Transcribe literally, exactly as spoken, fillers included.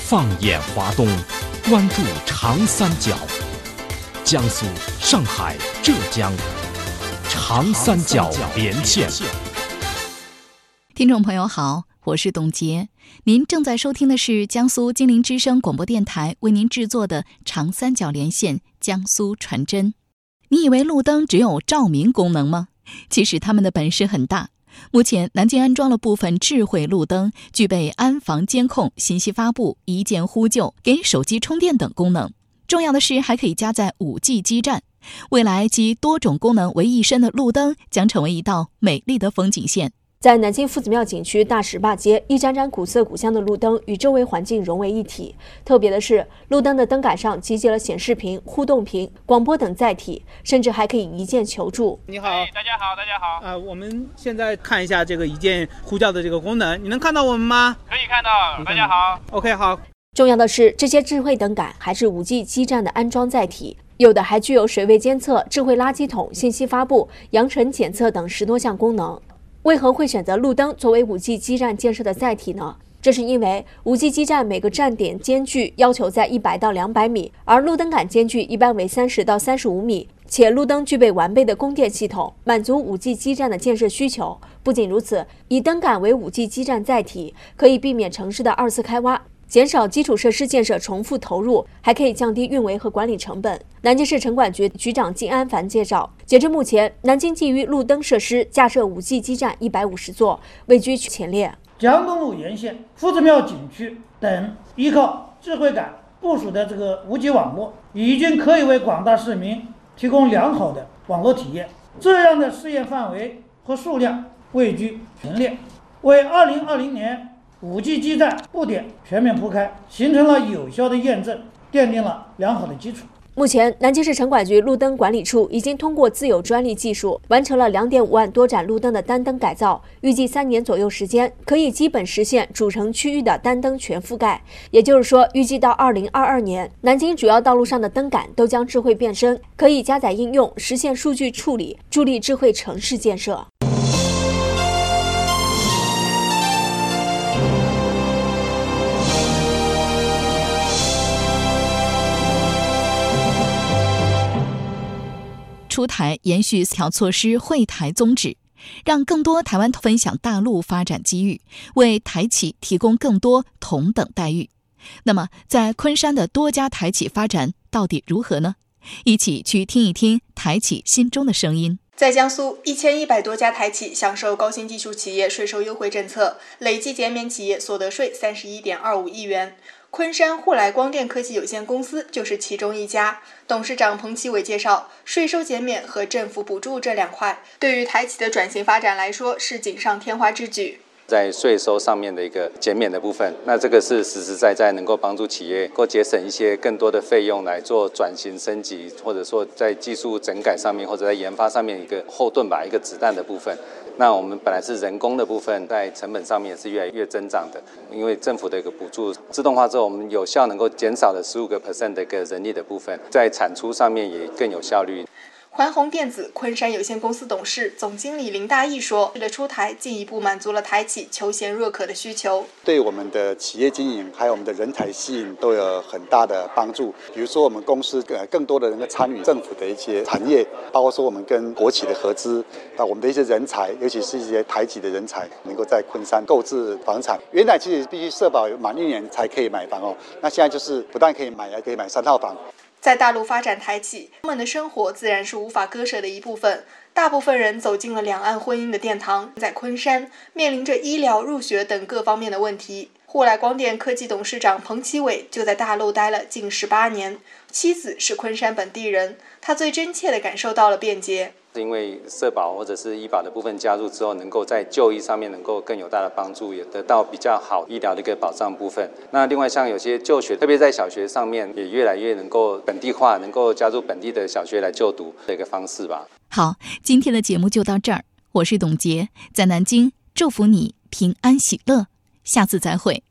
放眼华东，关注长三角，江苏、上海、浙江，长三角连线。 听众朋友好，我是董洁，您正在收听的是江苏金陵之声广播电台为您制作的长三角连线江苏传真。你以为路灯只有照明功能吗？其实它们的本事很大。目前南京安装了部分智慧路灯，具备安防监控、信息发布、一键呼救、给手机充电等功能。重要的是还可以加载 五 G 基站。未来集多种功能为一身的路灯将成为一道美丽的风景线。 在南京夫子庙景区大石坝街，一盏盏古色古香的路灯与周围环境融为一体。特别的是，路灯的灯杆上集结了显示屏、互动屏、广播等载体，甚至还可以一键求助。 你好， 哎、大家好，大家好。 呃，我们现在看一下这个一键呼叫的这个功能，你能看到我们吗？ 可以看到，大家好。 OK， 好。 重要的是，这些智慧灯杆还是 五 G 基站的安装载体，有的还具有水位监测、智慧垃圾桶、信息发布、扬尘检测等十多项功能。为何会选择路灯作为 五 G 基站建设的载体呢？这是因为 五 G 基站每个站点间距要求在一百到两百米，而路灯杆间距一般为三十到三十五米，且路灯具备完备的供电系统，满足 五 G 基站的建设需求。不仅如此，以灯杆为 五 G 基站载体，可以避免城市的二次开挖，减少基础设施建设重复投入，还可以降低运维和管理成本。南京市城管局局长金安凡介绍，截至目前，南京基于路灯设施架设 五 G 基站一百五十座，位居前列。 江东路沿线、夫子庙景区等依靠智慧杆部署的这个 五 G 网络，已经可以为广大市民提供良好的网络体验。这样的试验范围和数量位居前列，为二零二零年五 G 基站布点全面铺开形成了有效的验证，奠定了良好的基础。 目前，南京市城管局路灯管理处已经通过自有专利技术完成了 两点五万多盏路灯的单灯改造，预计三年左右时间可以基本实现主城区域的单灯全覆盖。也就是说，预计到二零二二年，南京主要道路上的灯杆都将智慧变身，可以加载应用，实现数据处理，助力智慧城市建设。 出台延续四条措施惠台宗旨，让更多台湾分享大陆发展机遇，为台企提供更多同等待遇。那么在昆山的多家台企发展到底如何呢？一起去听一听台企心中的声音。 在江苏，一千一百多家台企享受高新技术企业税收优惠政策，累计减免企业所得税三十一点二五亿元。昆山沪来光电科技有限公司就是其中一家。董事长彭其伟介绍，税收减免和政府补助这两块，对于台企的转型发展来说是锦上添花之举。 在税收上面的一个减免的部分，那这个是实实在在能够帮助企业能够节省一些更多的费用来做转型升级，或者说在技术整改上面，或者在研发上面一个后盾吧，一个子弹的部分。那我们本来是人工的部分，在成本上面也是越来越增长的，因为政府的一个补助自动化之后，我们有效能够减少了 百分之十五 的一个人力的部分，在产出上面也更有效率。 环宏电子昆山有限公司董事总经理林大义说，的出台进一步满足了台企求贤若渴的需求， 对我们的企业经营还有我们的人才吸引都有很大的帮助。比如说我们公司呃更多的能够参与政府的一些产业，包括说我们跟国企的合资，那我们的一些人才，尤其是一些台企的人才，能够在昆山购置房产。原来其实必须社保满一年才可以买房哦，那现在就是不但可以买，还可以买三套房。 在大陆发展台企，他们的生活自然是无法割舍的一部分。大部分人走进了两岸婚姻的殿堂，在昆山面临着医疗、入学等各方面的问题。沪来光电科技董事长彭其伟就在大陆待了近十八年，妻子是昆山本地人，他最真切地感受到了便捷。 因为社保或者是医保的部分加入之后，能够在就医上面能够更有大的帮助，也得到比较好医疗的一个保障部分。那另外像有些就学，特别在小学上面也越来越能够本地化，能够加入本地的小学来就读的一个方式吧。 好，今天的节目就到这儿，我是董洁，在南京祝福你平安喜乐，下次再会。